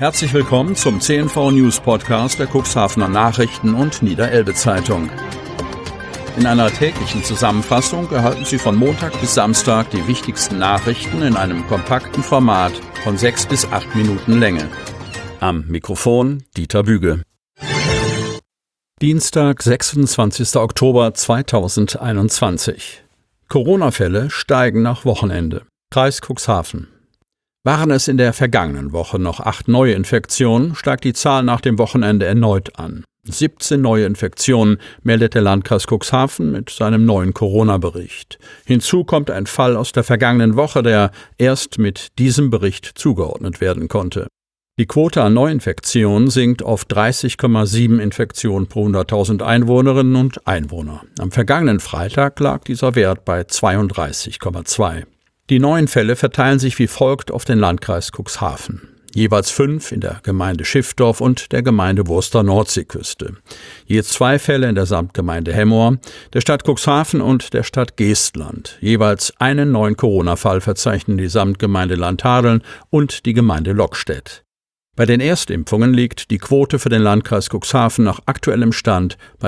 Herzlich willkommen zum CNV News Podcast der Cuxhavener Nachrichten und Niederelbe Zeitung. In einer täglichen Zusammenfassung erhalten Sie von Montag bis Samstag die wichtigsten Nachrichten in einem kompakten Format von 6 bis 8 Minuten Länge. Am Mikrofon Dieter Büge. Dienstag, 26. Oktober 2021. Corona-Fälle steigen nach Wochenende. Kreis Cuxhaven. Waren es in der vergangenen Woche noch 8 neue Infektionen, steigt die Zahl nach dem Wochenende erneut an. 17 neue Infektionen meldet der Landkreis Cuxhaven mit seinem neuen Corona-Bericht. Hinzu kommt ein Fall aus der vergangenen Woche, der erst mit diesem Bericht zugeordnet werden konnte. Die Quote an Neuinfektionen sinkt auf 30,7 Infektionen pro 100.000 Einwohnerinnen und Einwohner. Am vergangenen Freitag lag dieser Wert bei 32,2. Die neuen Fälle verteilen sich wie folgt auf den Landkreis Cuxhaven. Jeweils 5 in der Gemeinde Schiffdorf und der Gemeinde Wurster-Nordseeküste. Je 2 Fälle in der Samtgemeinde Hemmoor, der Stadt Cuxhaven und der Stadt Geestland. Jeweils einen neuen Corona-Fall verzeichnen die Samtgemeinde Landhadeln und die Gemeinde Lockstedt. Bei den Erstimpfungen liegt die Quote für den Landkreis Cuxhaven nach aktuellem Stand bei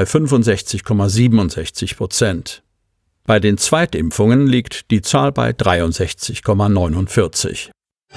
65,67%. Bei den Zweitimpfungen liegt die Zahl bei 63,49.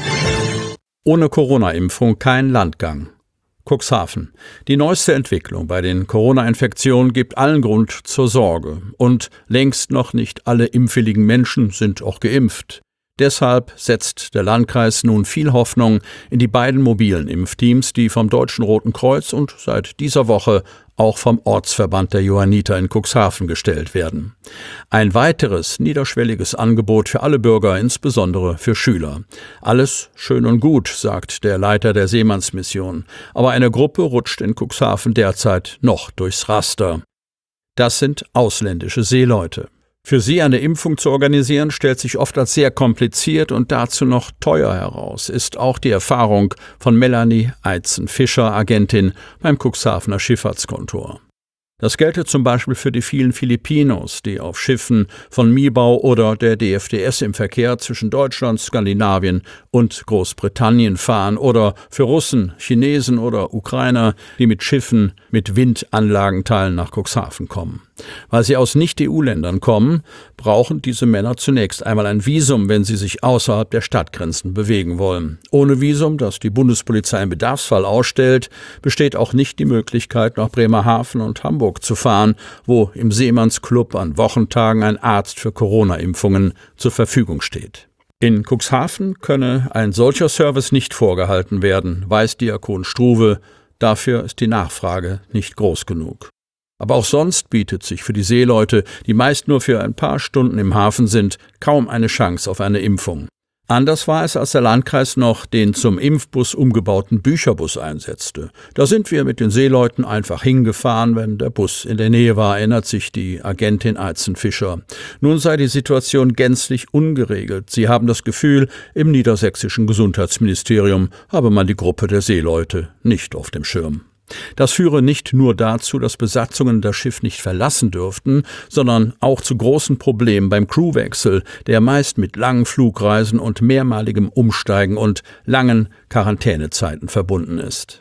Ohne Corona-Impfung kein Landgang. Cuxhaven. Die neueste Entwicklung bei den Corona-Infektionen gibt allen Grund zur Sorge. Und längst noch nicht alle impfwilligen Menschen sind auch geimpft. Deshalb setzt der Landkreis nun viel Hoffnung in die beiden mobilen Impfteams, die vom Deutschen Roten Kreuz und seit dieser Woche auch vom Ortsverband der Johanniter in Cuxhaven gestellt werden. Ein weiteres niederschwelliges Angebot für alle Bürger, insbesondere für Schüler. Alles schön und gut, sagt der Leiter der Seemannsmission. Aber eine Gruppe rutscht in Cuxhaven derzeit noch durchs Raster. Das sind ausländische Seeleute. Für sie eine Impfung zu organisieren, stellt sich oft als sehr kompliziert und dazu noch teuer heraus, ist auch die Erfahrung von Melanie Eitzen-Fischer, Agentin beim Cuxhavener Schifffahrtskontor. Das gelte zum Beispiel für die vielen Filipinos, die auf Schiffen von Mibau oder der DFDS im Verkehr zwischen Deutschland, Skandinavien und Großbritannien fahren, oder für Russen, Chinesen oder Ukrainer, die mit Schiffen mit Windanlagenteilen nach Cuxhaven kommen. Weil sie aus Nicht-EU-Ländern kommen, brauchen diese Männer zunächst einmal ein Visum, wenn sie sich außerhalb der Stadtgrenzen bewegen wollen. Ohne Visum, das die Bundespolizei im Bedarfsfall ausstellt, besteht auch nicht die Möglichkeit, nach Bremerhaven und Hamburg zu fahren, wo im Seemannsclub an Wochentagen ein Arzt für Corona-Impfungen zur Verfügung steht. In Cuxhaven könne ein solcher Service nicht vorgehalten werden, weiß Diakon Struve. Dafür ist die Nachfrage nicht groß genug. Aber auch sonst bietet sich für die Seeleute, die meist nur für ein paar Stunden im Hafen sind, kaum eine Chance auf eine Impfung. Anders war es, als der Landkreis noch den zum Impfbus umgebauten Bücherbus einsetzte. Da sind wir mit den Seeleuten einfach hingefahren, wenn der Bus in der Nähe war, erinnert sich die Agentin Eitzen-Fischer. Nun sei die Situation gänzlich ungeregelt. Sie haben das Gefühl, im niedersächsischen Gesundheitsministerium habe man die Gruppe der Seeleute nicht auf dem Schirm. Das führe nicht nur dazu, dass Besatzungen das Schiff nicht verlassen dürften, sondern auch zu großen Problemen beim Crewwechsel, der meist mit langen Flugreisen und mehrmaligem Umsteigen und langen Quarantänezeiten verbunden ist.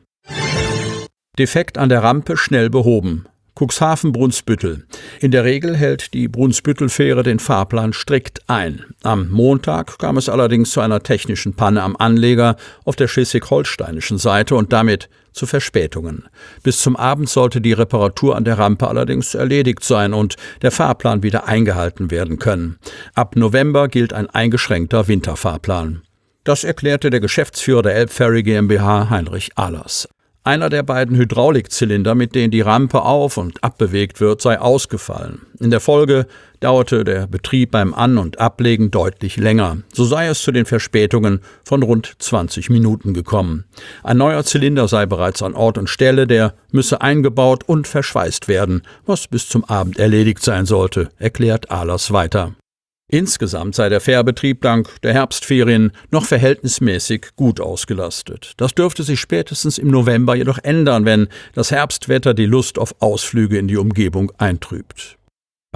Defekt an der Rampe schnell behoben. Cuxhaven-Brunsbüttel. In der Regel hält die Brunsbüttel-Fähre den Fahrplan strikt ein. Am Montag kam es allerdings zu einer technischen Panne am Anleger auf der schleswig-holsteinischen Seite und damit zu Verspätungen. Bis zum Abend sollte die Reparatur an der Rampe allerdings erledigt sein und der Fahrplan wieder eingehalten werden können. Ab November gilt ein eingeschränkter Winterfahrplan. Das erklärte der Geschäftsführer der Elbferry GmbH, Heinrich Ahlers. Einer der beiden Hydraulikzylinder, mit denen die Rampe auf- und abbewegt wird, sei ausgefallen. In der Folge dauerte der Betrieb beim An- und Ablegen deutlich länger. So sei es zu den Verspätungen von rund 20 Minuten gekommen. Ein neuer Zylinder sei bereits an Ort und Stelle, der müsse eingebaut und verschweißt werden, was bis zum Abend erledigt sein sollte, erklärt Ahlers weiter. Insgesamt sei der Fährbetrieb dank der Herbstferien noch verhältnismäßig gut ausgelastet. Das dürfte sich spätestens im November jedoch ändern, wenn das Herbstwetter die Lust auf Ausflüge in die Umgebung eintrübt.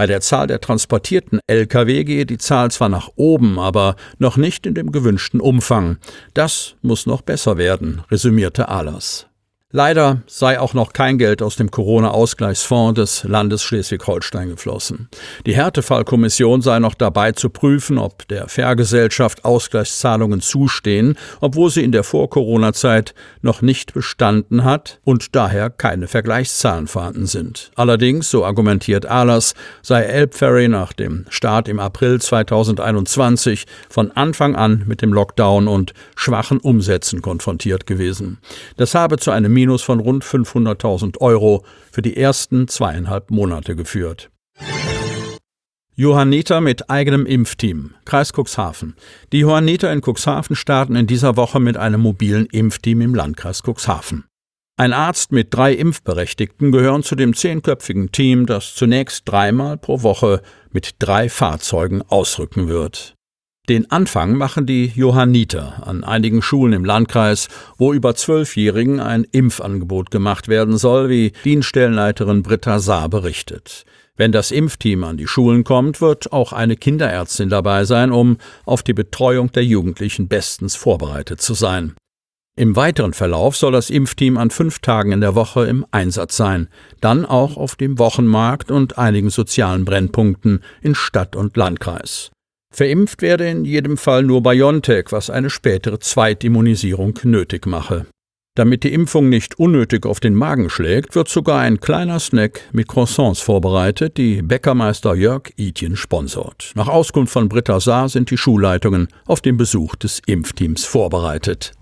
Bei der Zahl der transportierten Lkw gehe die Zahl zwar nach oben, aber noch nicht in dem gewünschten Umfang. Das muss noch besser werden, resümierte Ahlers. Leider sei auch noch kein Geld aus dem Corona-Ausgleichsfonds des Landes Schleswig-Holstein geflossen. Die Härtefallkommission sei noch dabei zu prüfen, ob der Fährgesellschaft Ausgleichszahlungen zustehen, obwohl sie in der Vor-Corona-Zeit noch nicht bestanden hat und daher keine Vergleichszahlen vorhanden sind. Allerdings, so argumentiert Ahlers, sei Elbferry nach dem Start im April 2021 von Anfang an mit dem Lockdown und schwachen Umsätzen konfrontiert gewesen. Das habe zu einem Minus von rund 500.000 € für die ersten 2,5 Monate geführt. Johanniter mit eigenem Impfteam. Kreis Cuxhaven. Die Johanniter in Cuxhaven starten in dieser Woche mit einem mobilen Impfteam im Landkreis Cuxhaven. Ein Arzt mit 3 Impfberechtigten gehören zu dem 10-köpfigen Team, das zunächst 3-mal pro Woche mit 3 Fahrzeugen ausrücken wird. Den Anfang machen die Johanniter an einigen Schulen im Landkreis, wo über 12-Jährigen ein Impfangebot gemacht werden soll, wie Dienststellenleiterin Britta Saar berichtet. Wenn das Impfteam an die Schulen kommt, wird auch eine Kinderärztin dabei sein, um auf die Betreuung der Jugendlichen bestens vorbereitet zu sein. Im weiteren Verlauf soll das Impfteam an 5 Tagen in der Woche im Einsatz sein, dann auch auf dem Wochenmarkt und einigen sozialen Brennpunkten in Stadt und Landkreis. Verimpft werde in jedem Fall nur BioNTech, was eine spätere Zweitimmunisierung nötig mache. Damit die Impfung nicht unnötig auf den Magen schlägt, wird sogar ein kleiner Snack mit Croissants vorbereitet, die Bäckermeister Jörg Itjen sponsort. Nach Auskunft von Britta Saar sind die Schulleitungen auf den Besuch des Impfteams vorbereitet.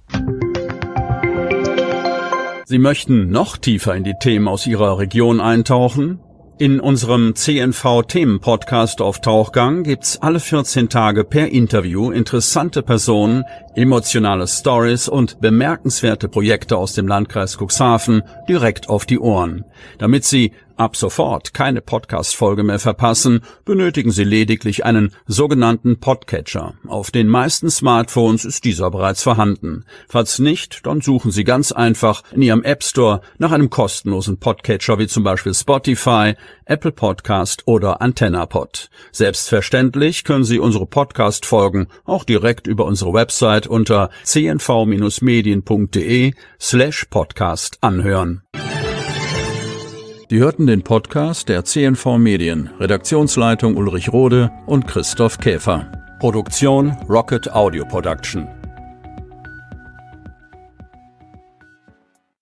Sie möchten noch tiefer in die Themen aus Ihrer Region eintauchen? In unserem CNV-Themen-Podcast auf Tauchgang gibt's alle 14 Tage per Interview interessante Personen, emotionale Stories und bemerkenswerte Projekte aus dem Landkreis Cuxhaven direkt auf die Ohren. Damit Sie ab sofort keine Podcast-Folge mehr verpassen, benötigen Sie lediglich einen sogenannten Podcatcher. Auf den meisten Smartphones ist dieser bereits vorhanden. Falls nicht, dann suchen Sie ganz einfach in Ihrem App Store nach einem kostenlosen Podcatcher wie zum Beispiel Spotify, Apple Podcast oder AntennaPod. Selbstverständlich können Sie unsere Podcast-Folgen auch direkt über unsere Website unter cnv-medien.de/podcast anhören. Sie hörten den Podcast der CNV Medien, Redaktionsleitung Ulrich Rode und Christoph Käfer. Produktion Rocket Audio Production.